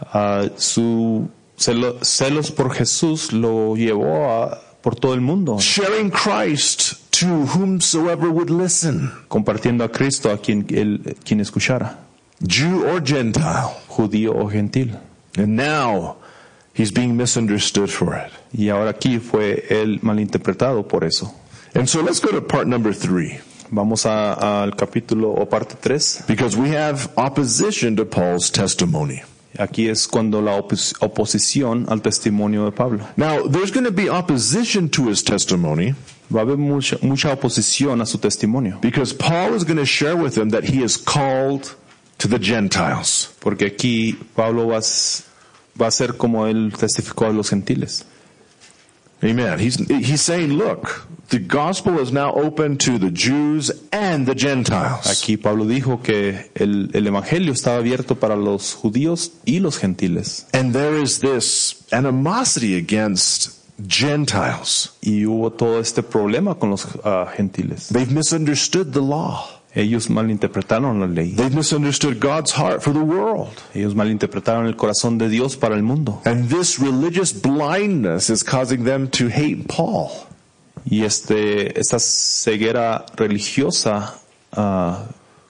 Su celos por Jesús lo llevó por todo el mundo, Sharing Christ to whomsoever would listen, compartiendo a Cristo a quien escuchara, Jew or Gentile. judío o gentil. And now he's being misunderstood for it. Y ahora aquí fue él malinterpretado por eso. And so let's go to part number 3, Vamos al capítulo o parte 3. because we have opposition to Paul's testimony. Aquí es cuando la oposición al testimonio de Pablo. Now, there's going to be opposition to his testimony Va a haber mucha oposición a su testimonio, because Paul is going to share with them that he is called to the Gentiles. porque aquí Pablo va a ser como él testificó a los gentiles. Amen. He's saying, look, the gospel is now open to the Jews and the Gentiles. Aquí Pablo dijo que el evangelio estaba abierto para los judíos y los gentiles. And there is this animosity against Gentiles. Y hubo todo este problema con los gentiles. They've misunderstood the law. Ellos malinterpretaron la ley. They've misunderstood God's heart for the world. Ellos malinterpretaron el corazón de Dios para el mundo. And this religious blindness is causing them to hate Paul. Y esta ceguera religiosa le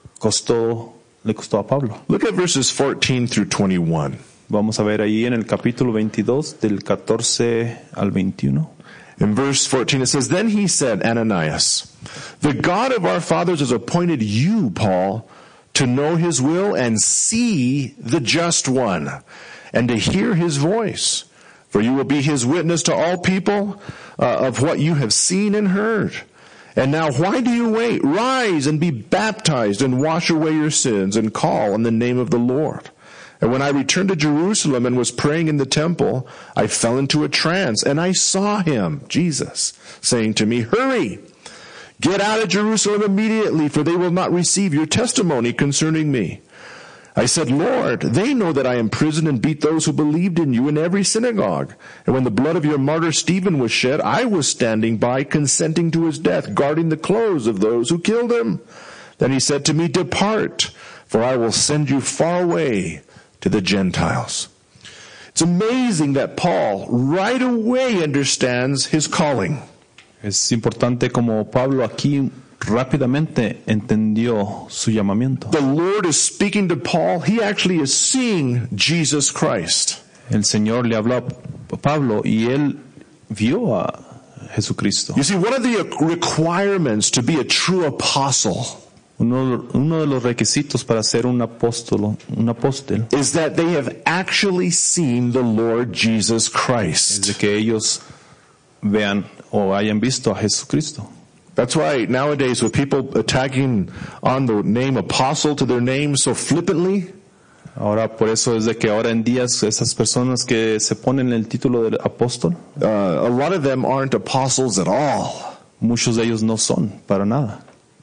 costó a Pablo. Look at verses 14 through 21. Vamos a ver ahí en el capítulo 22 del 14 al 21. In verse 14 it says, Then he said, Ananias, the God of our fathers has appointed you, Paul, to know his will and see the just one, and to hear his voice. For you will be his witness to all people of what you have seen and heard. And now why do you wait? Rise and be baptized and wash away your sins and call on the name of the Lord. And when I returned to Jerusalem and was praying in the temple, I fell into a trance, and I saw him, Jesus, saying to me, Hurry, get out of Jerusalem immediately, for they will not receive your testimony concerning me. I said, Lord, they know that I imprisoned and beat those who believed in you in every synagogue. And when the blood of your martyr Stephen was shed, I was standing by, consenting to his death, guarding the clothes of those who killed him. Then he said to me, Depart, for I will send you far away to the Gentiles. It's amazing that Paul right away understands his calling. Es importante como Pablo aquí rápidamente entendió su llamamiento. The Lord is speaking to Paul. He actually is seeing Jesus Christ. El Señor le habló a Pablo y él vio a Jesucristo. You see, one of the requirements to be a true apostle Uno de los requisitos para ser un apóstol is that they have actually seen the Lord Jesus es Christ. de que ellos vean o hayan visto a Jesucristo. That's why nowadays with people attacking on the name apostle to their name so flippantly, Ahora, por eso es de que ahora en días esas personas que se ponen el título de apóstol, a lot of them aren't apostles at all. muchos de ellos no son para nada.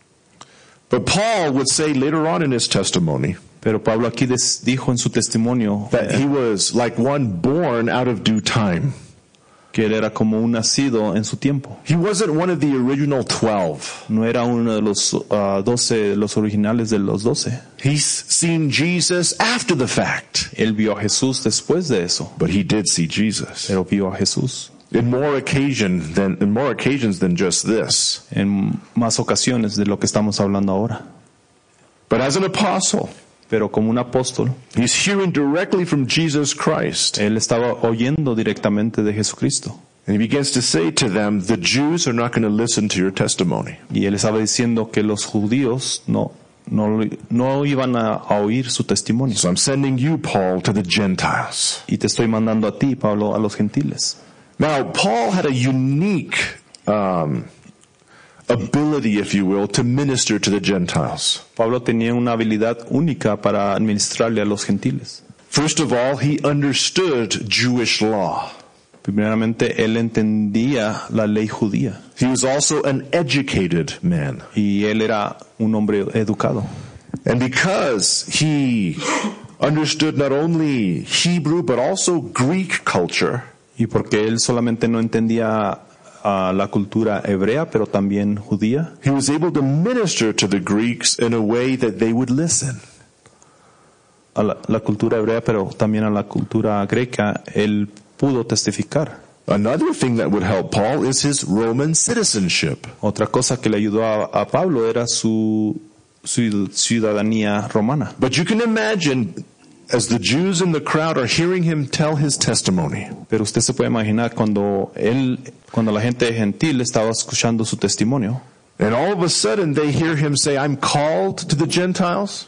But Paul would say later on in his testimony Pero Pablo aquí dijo en su testimonio that he was like one born out of due time. que él era como un nacido en su tiempo. He wasn't one of the original 12. No era uno de los 12, los originales de los 12. He's seen Jesus after the fact. Él vio a Jesús después de eso, But he did see Jesus. pero vio a Jesús In more occasions than just this. en más ocasiones de lo que estamos hablando ahora. But as an apostle, Pero como un apóstol, he's hearing directly from Jesus Christ. él estaba oyendo directamente de Jesucristo. And he begins to say to them, the Jews are not going to listen to your testimony. Y él estaba diciendo que los judíos no iban a oír su testimonio. So I'm sending you, Paul, to the Gentiles. Y te estoy mandando a ti, Pablo, a los gentiles. Now, Paul had a unique ability, if you will, to minister to the Gentiles. Pablo tenía una habilidad única para administrarle a los gentiles. First of all, he understood Jewish law. Primeramente, él entendía la ley judía. He was also an educated man. Y él era un hombre educado. And because he understood not only Hebrew but also Greek culture, Y porque él solamente no entendía la cultura hebrea, pero también judía, he was able to minister to the Greeks in a way that they would listen. a la cultura hebrea, pero también a la cultura greca, él pudo testificar. Another thing that would help Paul is his Roman citizenship. Otra cosa que le ayudó a Pablo era su ciudadanía romana. But you can imagine, as the Jews in the crowd are hearing him tell his testimony, Pero usted se puede imaginar cuando la gente gentil estaba escuchando su testimonio, and all of a sudden they hear him say, I'm called to the Gentiles.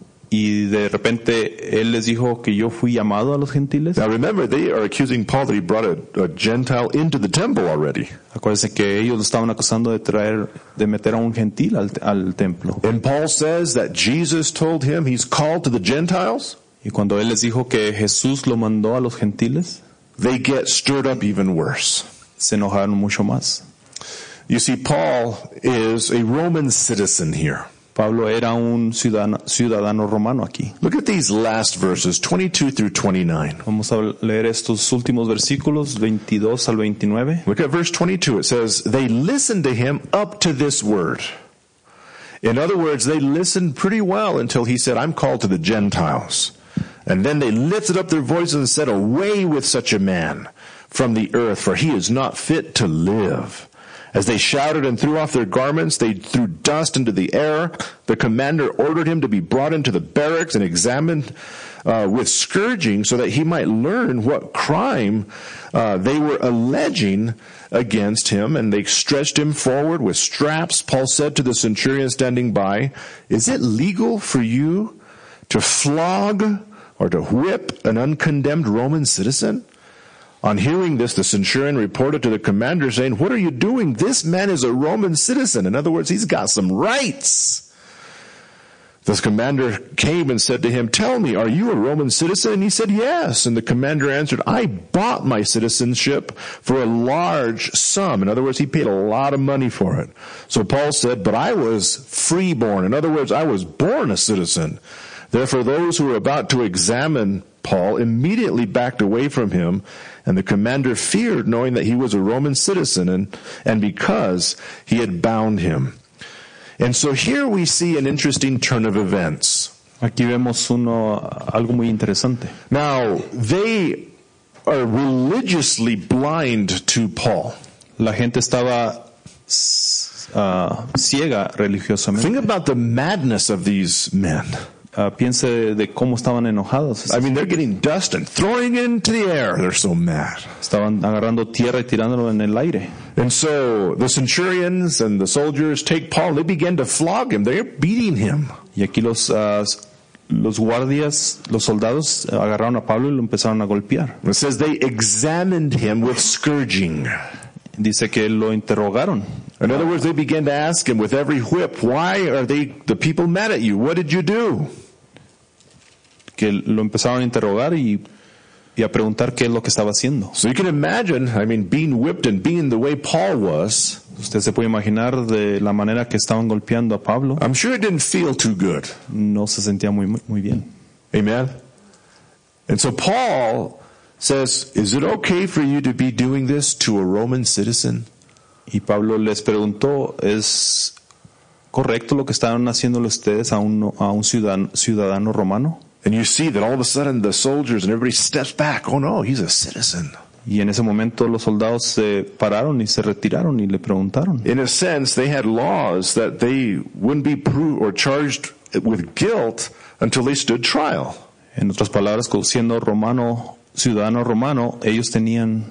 y de repente él les dijo que yo fui llamado a los gentiles. Now remember, they are accusing Paul that he brought a Gentile into the temple already. Acuérdense que ellos lo estaban acusando de meter a un gentil al templo. And Paul says that Jesus told him he's called to the Gentiles. Y cuando él les dijo que Jesús lo mandó a los gentiles, They get stirred up even worse. se enojaron mucho más. You see, Paul is a Roman citizen here. Pablo era un ciudadano romano aquí. Look at these last verses, 22 through 29. Vamos a leer estos últimos versículos, 22 al 29. Look at verse 22. It says, they listened to him up to this word. In other words, they listened pretty well until he said, I'm called to the Gentiles. And then they lifted up their voices and said, away with such a man from the earth, for he is not fit to live. As they shouted and threw off their garments, they threw dust into the air. The commander ordered him to be brought into the barracks and examined with scourging so that he might learn what crime they were alleging against him. And they stretched him forward with straps. Paul said to the centurion standing by, is it legal for you to flog or to whip an uncondemned Roman citizen? On hearing this, the centurion reported to the commander saying, what are you doing? This man is a Roman citizen. In other words, he's got some rights. The commander came and said to him, tell me, are you a Roman citizen? And he said, yes. And the commander answered, I bought my citizenship for a large sum. In other words, he paid a lot of money for it. So Paul said, but I was freeborn. In other words, I was born a citizen. Therefore, those who were about to examine Paul immediately backed away from him, and the commander feared, knowing that he was a Roman citizen, and because he had bound him. And so here we see an interesting turn of events. Aquí vemos algo muy interesante. Now, they are religiously blind to Paul. La gente estaba ciega religiosamente. Think about the madness of these men. Piense de cómo estaban enojados. I mean, they're getting dust and throwing it into the air. They're so mad. Estaban agarrando tierra y tirándolo en el aire. And so the centurions and the soldiers take Paul. They begin to flog him. They're beating him. Y aquí los guardias, los soldados agarraron a Pablo y lo empezaron a golpear. It says they examined him with scourging. Dice que lo interrogaron. In other words, they began to ask him with every whip, why are the people mad at you? What did you do? Que lo empezaron a interrogar y a preguntar qué es lo que estaba haciendo. So you can imagine, I mean, being whipped and being the way Paul was. Usted se puede imaginar de la manera que estaban golpeando a Pablo. I'm sure it didn't feel too good. No se sentía muy bien. Amen. And so Paul says, is it okay for you to be doing this to a Roman citizen? Y Pablo les preguntó, ¿es correcto lo que estaban haciéndole ustedes a un ciudadano romano? And you see that all of a sudden the soldiers and everybody steps back. Oh no, he's a citizen. Y en ese momento los soldados se pararon y se retiraron y le preguntaron. In a sense, they had laws that they wouldn't be proved or charged with guilt until they stood trial. En otras palabras, siendo ciudadano romano, ellos tenían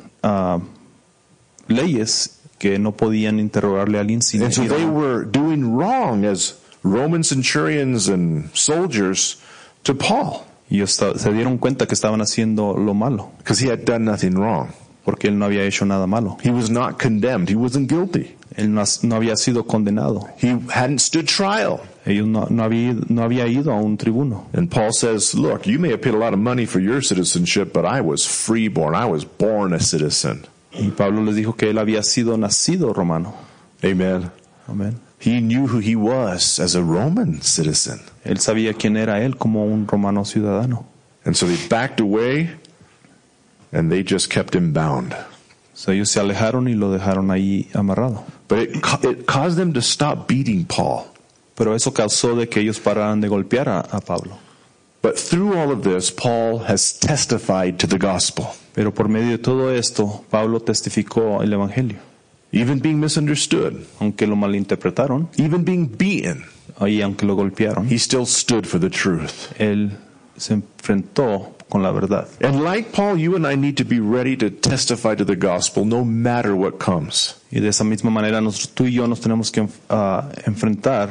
leyes que no podían interrogarle a alguien sin And so ir they a- were doing wrong as Roman centurions and soldiers to Paul, y ellos se dieron cuenta que estaban haciendo lo malo, because he had done nothing wrong. porque él no había hecho nada malo. He was not condemned. He wasn't guilty. Él no había sido condenado. He hadn't stood trial. Ellos no había ido a un tribuno. And Paul says, look, you may have paid a lot of money for your citizenship, but I was freeborn. I was born a citizen. Y Pablo les dijo que él había sido nacido romano. Amen. Amén. He knew who he was as a Roman citizen. Él sabía quién era él como un romano ciudadano. And so they backed away and they just kept him bound. So, ellos se alejaron y lo dejaron ahí amarrado. But it caused them to stop beating Paul. Pero eso causó de que ellos pararan de golpear a Pablo. But through all of this, Paul has testified to the gospel, Pero por medio de todo esto, Pablo testificó el evangelio. even being misunderstood, Aunque lo malinterpretaron even being beaten. y aunque lo golpearon, He still stood for the truth. él se enfrentó con la verdad. And like Paul, you and I need to be ready to testify to the gospel no matter what comes. Y de esa misma manera tú y yo nos tenemos que enfrentar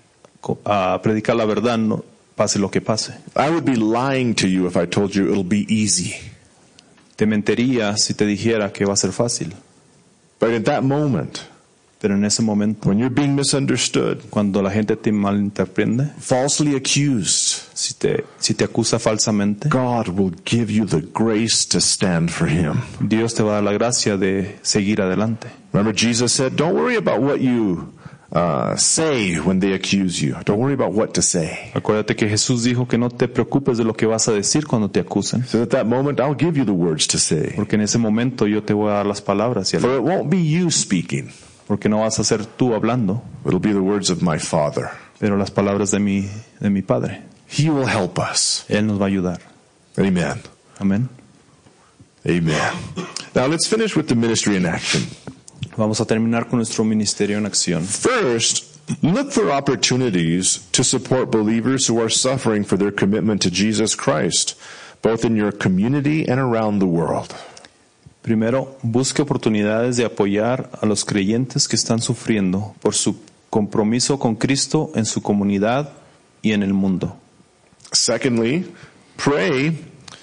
a predicar la verdad, no, pase lo que pase. I would be lying to you if I told you it'll be easy. Te mentiría si te dijera que va a ser fácil. But at that moment, Pero en ese momento, when you're being misunderstood, cuando la gente te malinterprete, falsely accused, si te acusa falsamente, God will give you the grace to stand for Him. Dios te va a dar la gracia de seguir adelante. Remember, Jesus said, don't worry about what you say when they accuse you. Don't worry about what to say. Acuérdate que Jesús dijo que no te preocupes de lo que vas a decir cuando te acusen, So at that moment, I'll give you the words to say. porque en ese momento yo te voy a dar las palabras, For it won't be you speaking. porque no vas a ser tú hablando, It'll be the words of my Father. pero las palabras de mi Padre. He will help us. Él nos va a ayudar. Amen. Amén. Amen. Now let's finish with the ministry in action. Vamos a terminar con nuestro ministerio en acción. First, look for opportunities to support believers who are suffering for their commitment to Jesus Christ, both in your community and around the world. Primero, busque oportunidades de apoyar a los creyentes que están sufriendo por su compromiso con Cristo en su comunidad y en el mundo. Secondly, pray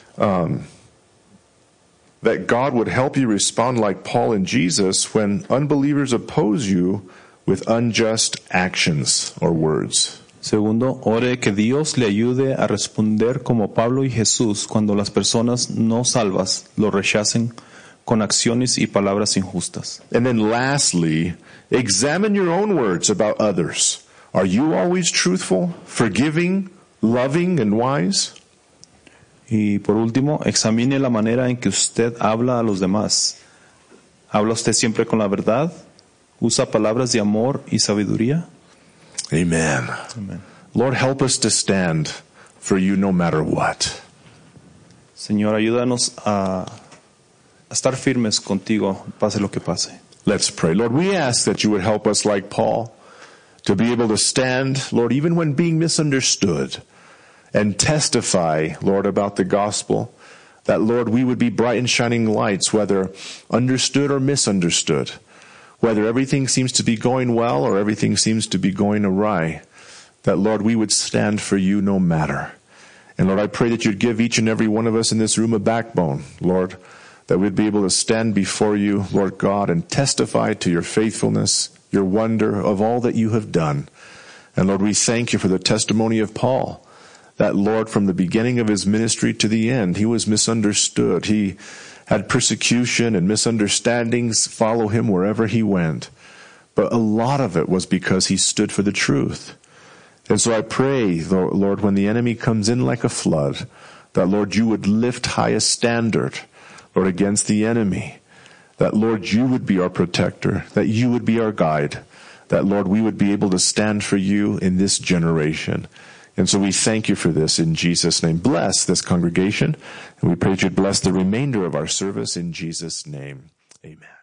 that God would help you respond like Paul and Jesus when unbelievers oppose you with unjust actions or words. Segundo, ore que Dios le ayude a responder como Pablo y Jesús cuando las personas no salvas lo rechacen con acciones y palabras injustas. And then lastly, examine your own words about others. Are you always truthful, forgiving, loving, and wise? Y por último, examine la manera en que usted habla a los demás. ¿Habla usted siempre con la verdad? ¿Usa palabras de amor y sabiduría? Amen. Amén. Lord, help us to stand for you no matter what. Señor, ayúdanos a estar firmes contigo, pase lo que pase. Let's pray. Lord, we ask that you would help us like Paul to be able to stand, Lord, even when being misunderstood, and testify, Lord, about the gospel, that, Lord, we would be bright and shining lights, whether understood or misunderstood, whether everything seems to be going well or everything seems to be going awry, that, Lord, we would stand for you no matter. And, Lord, I pray that you'd give each and every one of us in this room a backbone, Lord, that we'd be able to stand before you, Lord God, and testify to your faithfulness, your wonder of all that you have done. And, Lord, we thank you for the testimony of Paul, that, Lord, from the beginning of his ministry to the end, he was misunderstood. He had persecution and misunderstandings follow him wherever he went. But a lot of it was because he stood for the truth. And so I pray, Lord, when the enemy comes in like a flood, that, Lord, you would lift high a standard, Lord, against the enemy. That, Lord, you would be our protector, that you would be our guide, that, Lord, we would be able to stand for you in this generation. And so we thank you for this in Jesus' name. Bless this congregation, and we pray that you'd bless the remainder of our service in Jesus' name. Amen.